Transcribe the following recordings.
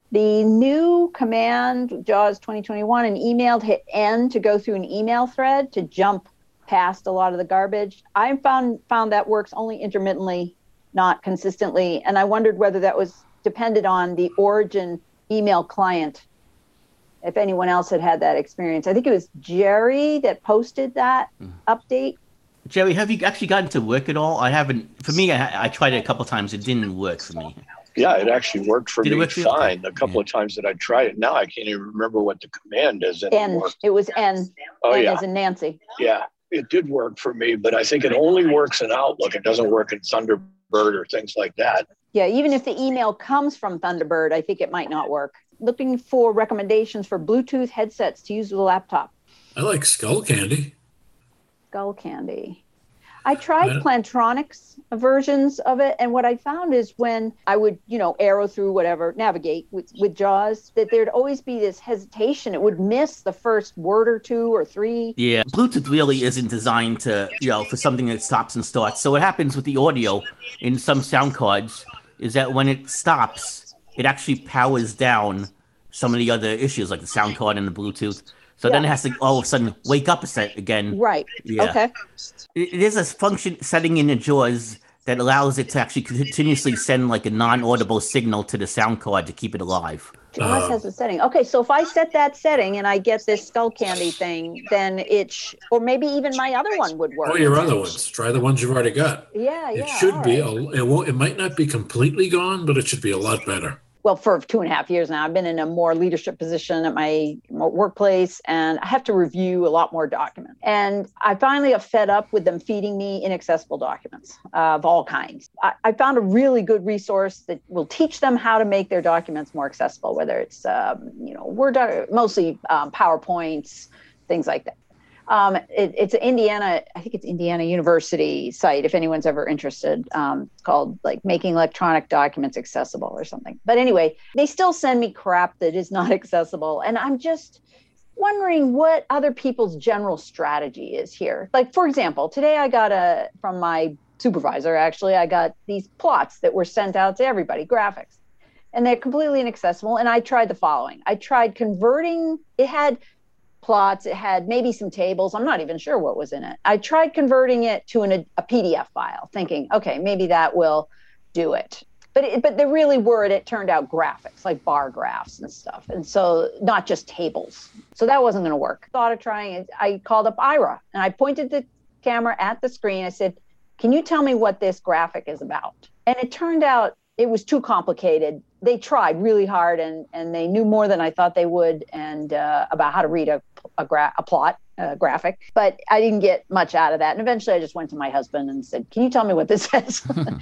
The new command, JAWS 2021, an email, hit N to go through an email thread to jump past a lot of the garbage. I found that works only intermittently, not consistently. And I wondered whether that was dependent on the origin email client, if anyone else had that experience. I think it was Jerry that posted that update. Jerry, have you actually gotten to work at all? I haven't. For me, I tried it a couple of times. It didn't work for me. Yeah, it actually worked for me fine. Okay. A couple of times that I tried it. Now I can't even remember what the command is anymore. N. It was N. Oh, N yeah. as in Nancy. Yeah, it did work for me, but I think it only works in Outlook. It doesn't work in Thunderbird or things like that. Yeah, even if the email comes from Thunderbird, I think it might not work. Looking for recommendations for Bluetooth headsets to use with a laptop. I like Skullcandy. Skullcandy. I tried Plantronics versions of it, and what I found is when I would, arrow through whatever, navigate with JAWS, that there'd always be this hesitation. It would miss the first word or two or three. Yeah, Bluetooth really isn't designed to, for something that stops and starts. So what happens with the audio in some sound cards is that when it stops, it actually powers down some of the other issues, like the sound card and the Bluetooth. So then it has to all of a sudden wake up a set again. Right. Yeah. Okay. It is a function setting in the JAWS that allows it to actually continuously send like a non-audible signal to the sound card to keep it alive. JAWS has a setting. Okay, so if I set that setting and I get this Skullcandy thing, then or maybe even my other one would work. Oh, your other ones. Try the ones you've already got. Yeah. It should be. It might not be completely gone, but it should be a lot better. Well, for 2.5 years now, I've been in a more leadership position at my workplace, and I have to review a lot more documents. And I finally got fed up with them feeding me inaccessible documents of all kinds. I found a really good resource that will teach them how to make their documents more accessible, whether it's, Word, mostly PowerPoints, things like that. It's Indiana, I think it's Indiana University site, if anyone's ever interested. It's called like Making Electronic Documents Accessible or something. But anyway, they still send me crap that is not accessible. And I'm just wondering what other people's general strategy is here. Like, for example, today I got from my supervisor, actually, I got these plots that were sent out to everybody, graphics. And they're completely inaccessible. And I tried the following. I tried converting, it had plots, it had maybe some tables. I'm not even sure what was in it. I tried converting it to a PDF file, thinking, okay, maybe that will do it. But there really were, it turned out graphics, like bar graphs and stuff. And so not just tables. So that wasn't going to work. Thought of trying it. I called up Ira and I pointed the camera at the screen. I said, can you tell me what this graphic is about? And it turned out it was too complicated. They tried really hard and they knew more than I thought they would and about how to read a plot, graphic. But I didn't get much out of that. And eventually I just went to my husband and said, can you tell me what this is?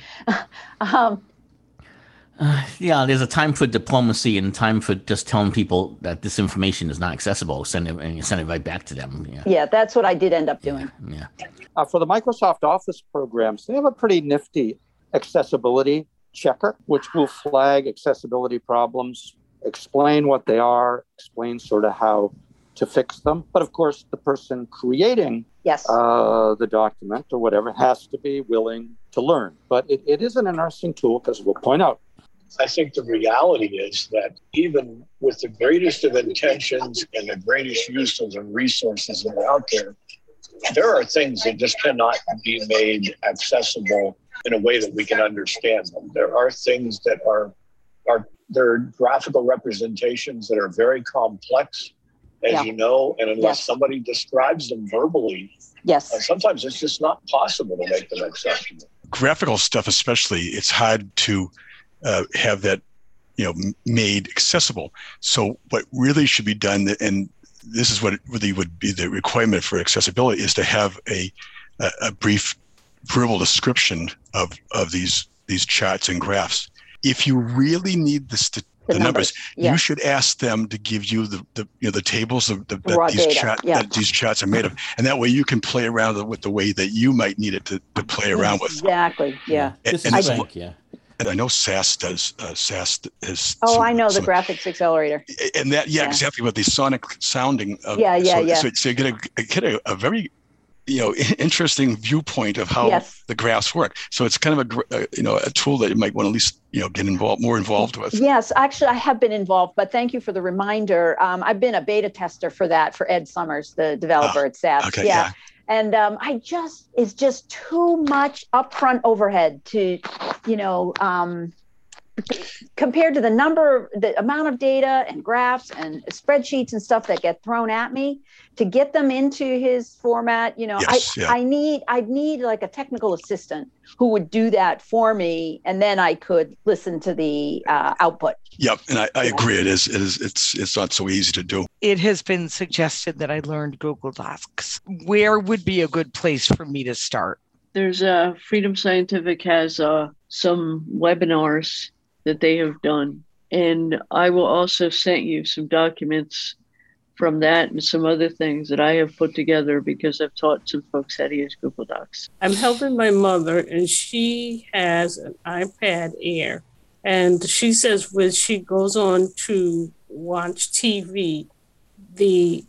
Yeah, there's a time for diplomacy and time for just telling people that this information is not accessible. Send it right back to them. Yeah, that's what I did end up doing. Yeah. For the Microsoft Office programs, they have a pretty nifty accessibility checker, which will flag accessibility problems, explain what they are, explain sort of how to fix them. But of course, the person creating the document or whatever has to be willing to learn. But it is an interesting tool because we'll point out. I think the reality is that even with the greatest of intentions and the greatest use of the resources that are out there are things that just cannot be made accessible in a way that we can understand them. There are things that there are graphical representations that are very complex, as you know, and unless somebody describes them verbally, sometimes it's just not possible to make them accessible. Graphical stuff especially, it's hard to have that made accessible. So what really should be done, and this is what really would be the requirement for accessibility, is to have a brief verbal description of these charts and graphs. If you really need the numbers, you should ask them to give you the tables that these charts are made of, and that way you can play around with the way that you might need it to play around with. Exactly. Yeah. And I know SAS does. SAS is. Oh, I know the graphics accelerator. And that, exactly what the sonic sounding. So you get a very interesting viewpoint of how Yes. the graphs work. So it's kind of a tool that you might want to at least get more involved with. Yes, actually, I have been involved, but thank you for the reminder. I've been a beta tester for that for Ed Summers, the developer at SAS. Okay, yeah. And it's just too much upfront overhead to, compared to the amount of data and graphs and spreadsheets and stuff that get thrown at me to get them into his format. Yes, yeah. I'd need like a technical assistant who would do that for me, and then I could listen to the output. Yep, and I agree. It's not so easy to do. It has been suggested that I learned Google Docs. Where would be a good place for me to start? There's Freedom Scientific has some webinars that they have done. And I will also send you some documents from that and some other things that I have put together because I've taught some folks how to use Google Docs. I'm helping my mother, and she has an iPad Air. And she says when she goes on to watch TV, the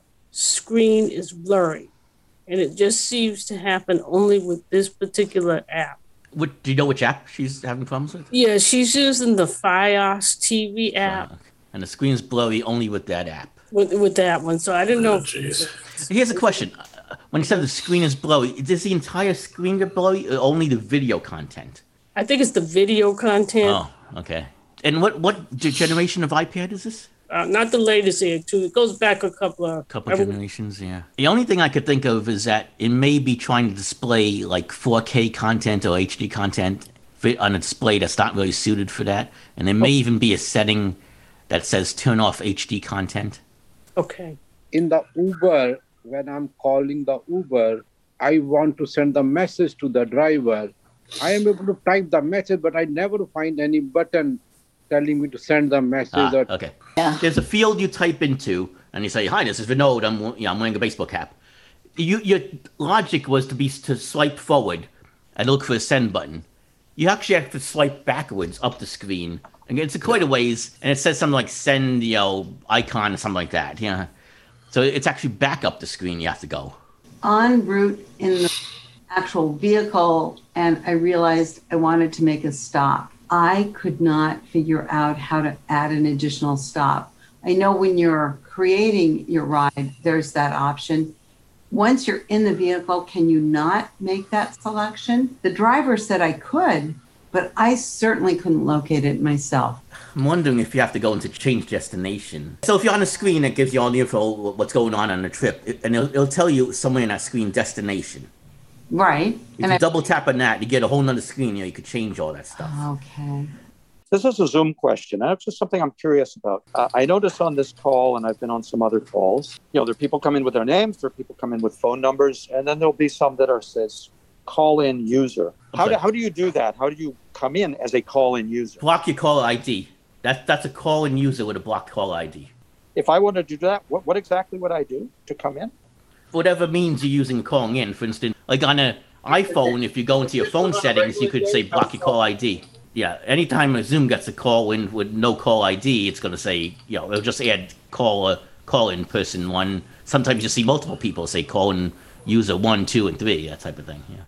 screen is blurry. And it just seems to happen only with this particular app. Do you know which app she's having problems with? Yeah, she's using the Fios TV app. And the screen's blurry only with that app. With that one, so I didn't know. Here's a question. When you said the screen is blurry, is the entire screen get blurry or only the video content? I think it's the video content. Oh, okay. And what generation of iPad is this? Not the latest Air 2. It goes back a couple generations, yeah. The only thing I could think of is that it may be trying to display like 4K content or HD content on a display that's not really suited for that. And there may even be a setting that says turn off HD content. Okay. In the Uber, when I'm calling the Uber, I want to send the message to the driver. I am able to type the message, but I never find any button telling me to send the message. Okay. Yeah. There's a field you type into, and you say, "Hi, this is Vinod. I'm wearing a baseball cap." Your logic was to swipe forward and look for a send button. You actually have to swipe backwards up the screen, and it's quite a ways, and it says something like "send," icon or something like that. Yeah. So it's actually back up the screen. You have to go en route in the actual vehicle, and I realized I wanted to make a stop. I could not figure out how to add an additional stop. I know when you're creating your ride, there's that option. Once you're in the vehicle, can you not make that selection? The driver said I could, but I certainly couldn't locate it myself. I'm wondering if you have to go into change destination. So if you're on the screen, it gives you all the info, what's going on the trip, and it'll tell you somewhere in that screen destination. Right. If you double tap on that, you get a whole nother screen. You could change all that stuff. Okay. This is a Zoom question, and it's just something I'm curious about. I noticed on this call, and I've been on some other calls, there are people come in with their names, there are people come in with phone numbers, and then there'll be some that says call-in user. Okay. How do you do that? How do you come in as a call-in user? Block your caller ID. That's a call-in user with a blocked caller ID. If I want to do that, what exactly would I do to come in? Whatever means you're using calling in. For instance, like on an iPhone, if you go into your phone settings, you could say block your call ID. Yeah, anytime a Zoom gets a call in with no call ID, it's going to say, it'll just add call in person 1. Sometimes you see multiple people say call in user 1, 2, and 3, that type of thing. Yeah.